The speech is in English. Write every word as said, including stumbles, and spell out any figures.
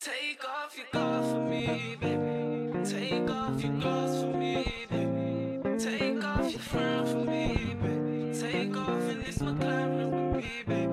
Take off your clothes for me, baby. Take off your clothes for me, baby. Take off your frown for me, baby. Take off and it's my McLaren with me, baby.